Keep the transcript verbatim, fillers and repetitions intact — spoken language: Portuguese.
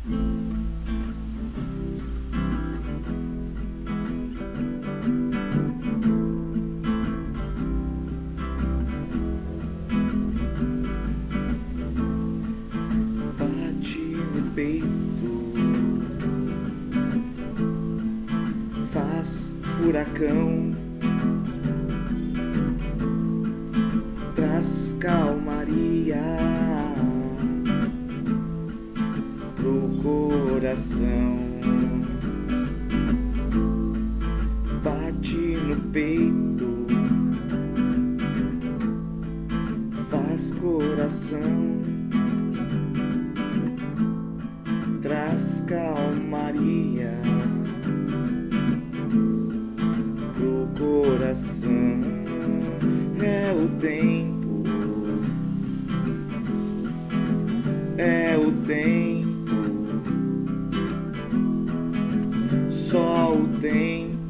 Peito faz furacão, traz calmaria pro coração. Bate no peito, faz coração, traz calmaria pro coração. É o tempo, é o tempo, só o tempo